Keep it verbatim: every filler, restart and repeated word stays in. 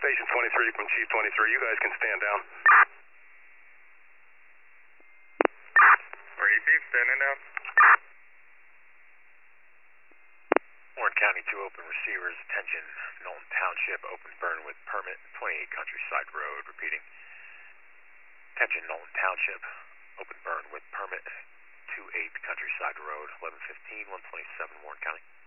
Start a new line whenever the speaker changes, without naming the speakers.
Station twenty-three from Chief twenty-three. You guys can stand down.
Are you Chief standing down?
Warren County, two open receivers. Attention, Knowlton Township, open burn with permit, twenty-eight Countryside Road. Repeating. Attention, Knowlton Township, open burn with permit, twenty-eight Countryside Road, eleven fifteen, one twenty-seven, Warren County.